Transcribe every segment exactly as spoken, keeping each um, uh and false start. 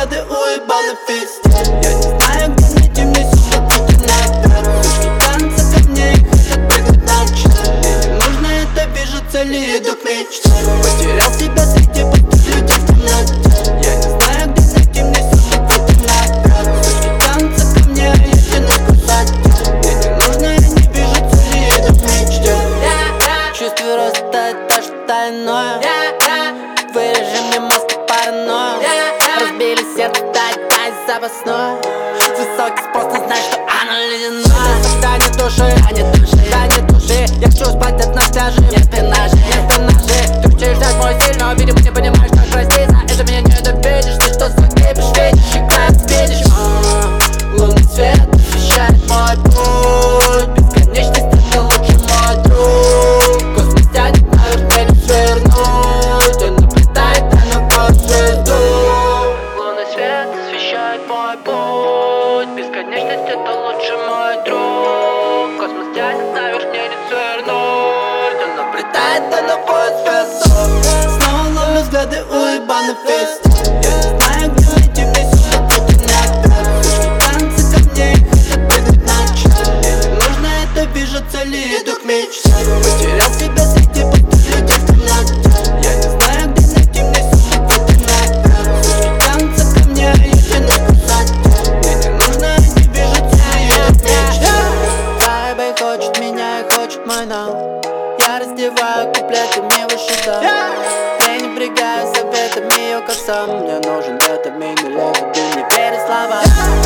взгляды уебаны в фесте. Я не знаю, где найти мне силы, пути наперед. Слышки танцы ко мне и хотят прыгать на член. Мне не нужно это, вижу цели, иду к мечте. Потерял себя среди пустых людей в темноте. Я не знаю, где найти мне силы, пути наперед. Слышки танцы ко мне, я тяну кусать. Мне не нужно, я не вижу цели, иду к мечте. Чувствую рост, это что-то иное. Вырежи мне мозг и паранойю. Разбили сердце, дать дай запасной. Высокий спрос, но знай, что оно ледяное. Состояние души, а не души, а не души. Я хочу спать от нас пляжи, нет пенажи, нет пенажи. Ты хочешь ждать мой стиль, но видимо не понимаешь, как проститься. Это меня не добедишь, ты что закипишь, видишь, играет, видишь. Лунный свет освещает мой путь. Бесконечность это лучший мой друг. Космос тянет наверх, мне не свернуть. Он наблюдает, а на по звезду. Лунный свет освещает мой путь. Бесконечность это лучший мой друг. Космос тянет наверх, мне не свернуть. Он наблюдает, а на по звезду. Снова ловлю взгляды уебаны в фесте. Я не знаю, где найти мне силы, пути наперед. Слышки танцы ко мне и хотят прыгать на член. Мне не нужно это, вижу цели, иду к мечте. Потерял себя среди пустых людей в темноте. Я не знаю, где найти мне силы, пути наперед. Слышки танцы ко мне, я тяну кусать. Мне не нужно, я не вижу цели, иду к мечте. Вайбы хочет меня и хочет мой нам. Я раздеваю куплеты, мне выше дам. Пренебрегаю советами ее, как сам. Мне нужен этот мини-лего, ты не веришь слова.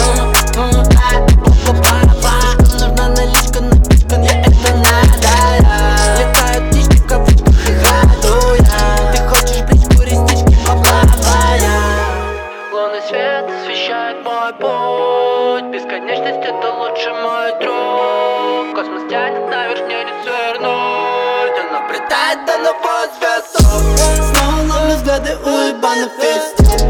Слишком нужна наличка, напичка, мне это надо. Летают птички в капучках и ходу я. Ты хочешь бричку, реснички поплавая. Лунный свет освещает мой путь. Бесконечность это лучший мой друг. Космос тянет наверх, мне не свернуть. Он наблюдает, да на по звезду. Снова ловлю взгляды уебаны в фесте.